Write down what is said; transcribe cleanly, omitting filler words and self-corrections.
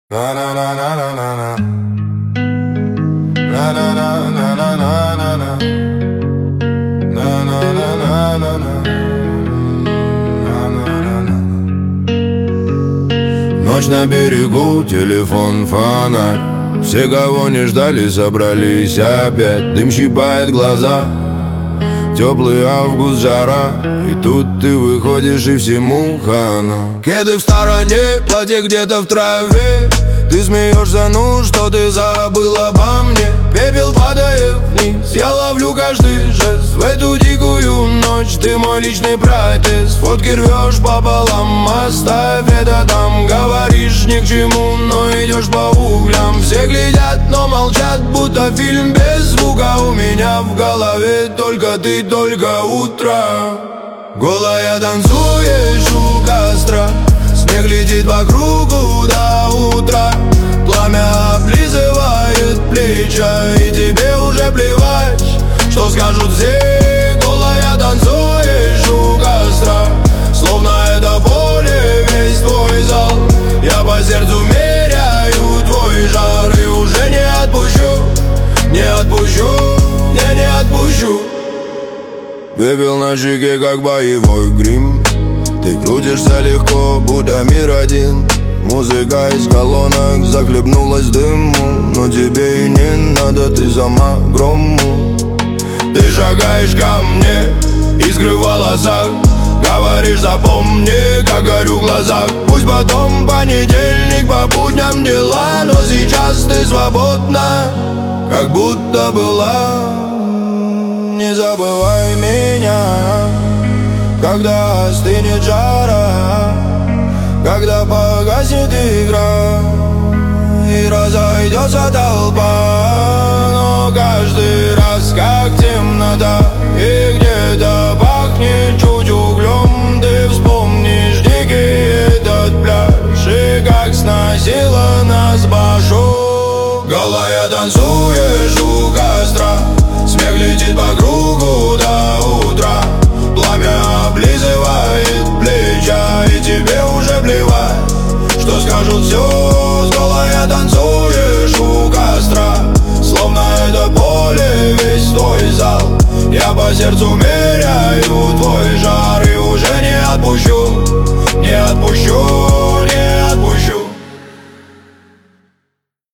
Na na na na na na na. Na na na na na na na na. Na na na na na na. На на на на. Ночь на берегу, телефон, фонарь. Все, кого не ждали, собрались опять. Дым щипает глаза, теплый август, жара. И тут ты выходишь и всему хана. Кеды в стороне, платье где-то в траве. Ты смеешься, ну что ты забыл обо мне? Пепел падает вниз, я ловлю каждый жест. В эту дикую ночь ты мой личный протест. Фотки рвешь пополам, оставь это там. Говоришь ни к чему, но идешь по углям. Все глядят, но молчат, будто фильм без звука. У меня в голове только ты, только утро. Голая танцуешь у костра, снег летит по кругу до утра. Пламя облизывает плеча, и тебе уже плевать, что скажут все. Голая танцуешь у костра, словно это поле весь твой зал. Я по сердцу меряю твой жар и уже не отпущу, не отпущу, не отпущу. Пепел на щеке, как боевой грим. Ты крутишься легко, будто мир один. Музыка из колонок захлебнулась в дыму. Но тебе и не надо, ты сама грому. Ты шагаешь ко мне, искры в волосах. Говоришь, запомни, как горю в глазах. Пусть потом понедельник, по будням дела. Но сейчас ты свободна, как будто была. Не забывай меня, когда остынет жара, когда погаснет игра и разойдется толпа. Но каждый раз, как темнота и где-то пахнет чуть углем, ты вспомнишь дикий этот пляж и как сносило нас башу. Голая танцуешь у костра, смех летит по кругу до утра. Пламя облизывает плеча, и тебе уже плевать, что скажут все. Голая танцуешь у костра, словно это поле весь твой зал. Я по сердцу меряю твой жар и уже не отпущу, не отпущу.